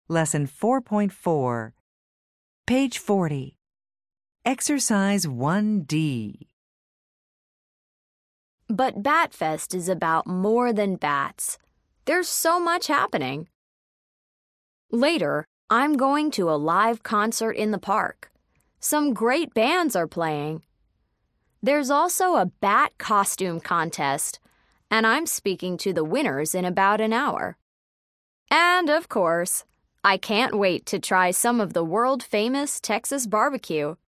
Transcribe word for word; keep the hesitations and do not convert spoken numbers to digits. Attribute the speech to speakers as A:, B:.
A: Lesson four point four. Page forty. Exercise one D.
B: But Batfest is about more than bats. There's so much happening. Later, I'm going to a live concert in the park. Some great bands are playing. There's also a bat costume contest, and I'm speaking to the winners in about an hour. And, of course, I can't wait to try some of the world-famous Texas barbecue.